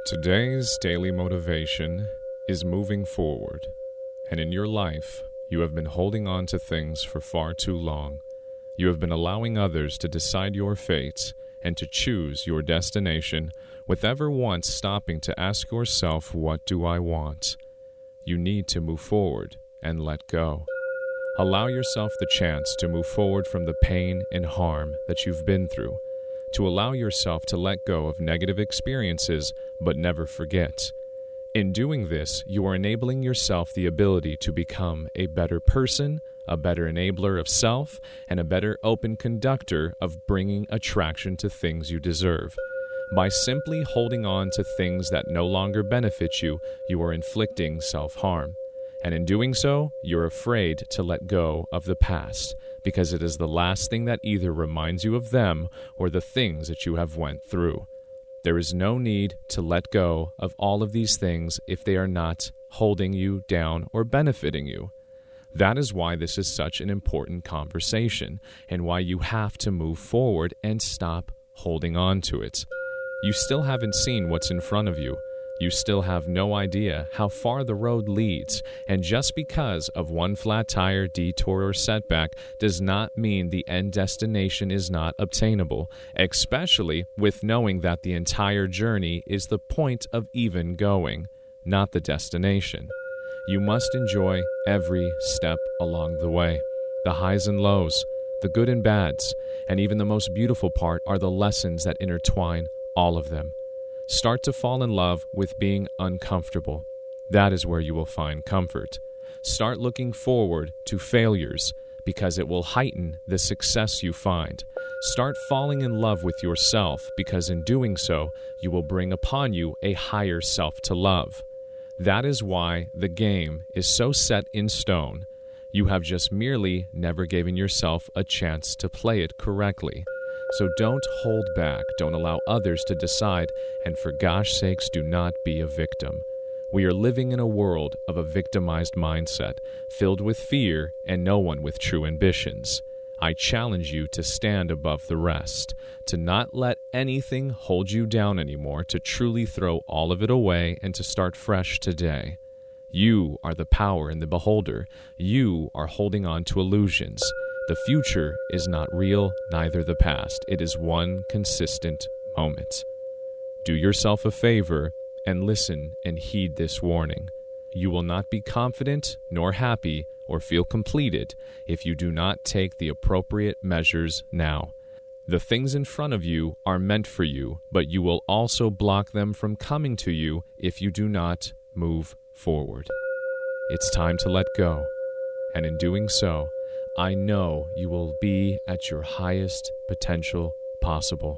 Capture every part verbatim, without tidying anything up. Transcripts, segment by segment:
Today's daily motivation is moving forward, and in your life, you have been holding on to things for far too long. You have been allowing others to decide your fate and to choose your destination with ever once stopping to ask yourself, what do I want? You need to move forward and let go. Allow yourself the chance to move forward from the pain and harm that you've been through, to allow yourself to let go of negative experiences, but never forget. In doing this, you are enabling yourself the ability to become a better person, a better enabler of self, and a better open conductor of bringing attraction to things you deserve. By simply holding on to things that no longer benefit you, you are inflicting self-harm. And in doing so, you're afraid to let go of the past, because it is the last thing that either reminds you of them or the things that you have went through. There is no need to let go of all of these things if they are not holding you down or benefiting you. That is why this is such an important conversation, and why you have to move forward and stop holding on to it. You still haven't seen what's in front of you. You still have no idea how far the road leads, and just because of one flat tire, detour, or setback does not mean the end destination is not obtainable, especially with knowing that the entire journey is the point of even going, not the destination. You must enjoy every step along the way, the highs and lows, the good and bads, and even the most beautiful part are the lessons that intertwine all of them. Start to fall in love with being uncomfortable. That is where you will find comfort. Start looking forward to failures, because it will heighten the success you find. Start falling in love with yourself, because in doing so, you will bring upon you a higher self to love. That is why the game is so set in stone. You have just merely never given yourself a chance to play it correctly. So don't hold back, don't allow others to decide, and for gosh sakes, do not be a victim. We are living in a world of a victimized mindset, filled with fear and no one with true ambitions. I challenge you to stand above the rest, to not let anything hold you down anymore, to truly throw all of it away and to start fresh today. You are the power in the beholder. You are holding on to illusions. The future is not real, neither the past. It is one consistent moment. Do yourself a favor and listen and heed this warning. You will not be confident, nor happy, or feel completed if you do not take the appropriate measures now. The things in front of you are meant for you, but you will also block them from coming to you if you do not move forward. It's time to let go, and in doing so, I know you will be at your highest potential possible.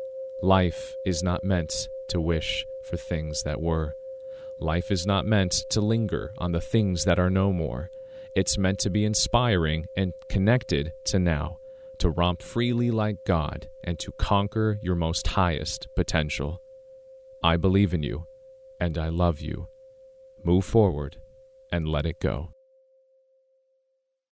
Life is not meant to wish for things that were. Life is not meant to linger on the things that are no more. It's meant to be inspiring and connected to now, to romp freely like God and to conquer your most highest potential. I believe in you, and I love you. Move forward and let it go.